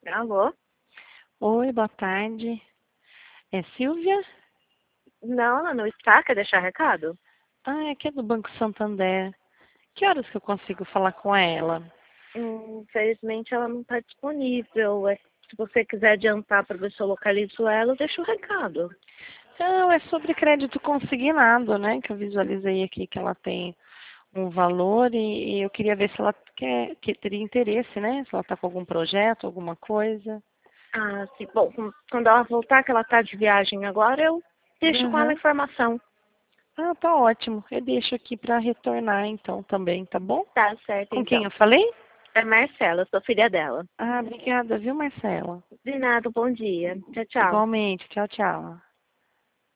Alô? Oi, boa tarde. É Silvia? Não, ela não está. Quer deixar recado? Ah, aqui é do Banco Santander. Que horas que eu consigo falar com ela? Infelizmente ela não está disponível. Se você quiser adiantar para ver se eu localizo ela, eu deixo o recado. Não, é sobre crédito consignado, né? Que eu visualizei aqui que ela tem um valor e eu queria ver se ela que teria interesse, né? Se ela está com algum projeto, alguma coisa. Ah, sim. Bom, quando ela voltar, que ela está de viagem agora, eu deixo com ela a Uhum. informação. Ah, tá ótimo. Eu deixo aqui para retornar então também, tá bom? Tá certo, Com quem então. eu falei? É Marcela, eu sou filha dela. Ah, obrigada, viu, Marcela? De nada, bom dia. Tchau, tchau. Igualmente. Tchau, tchau.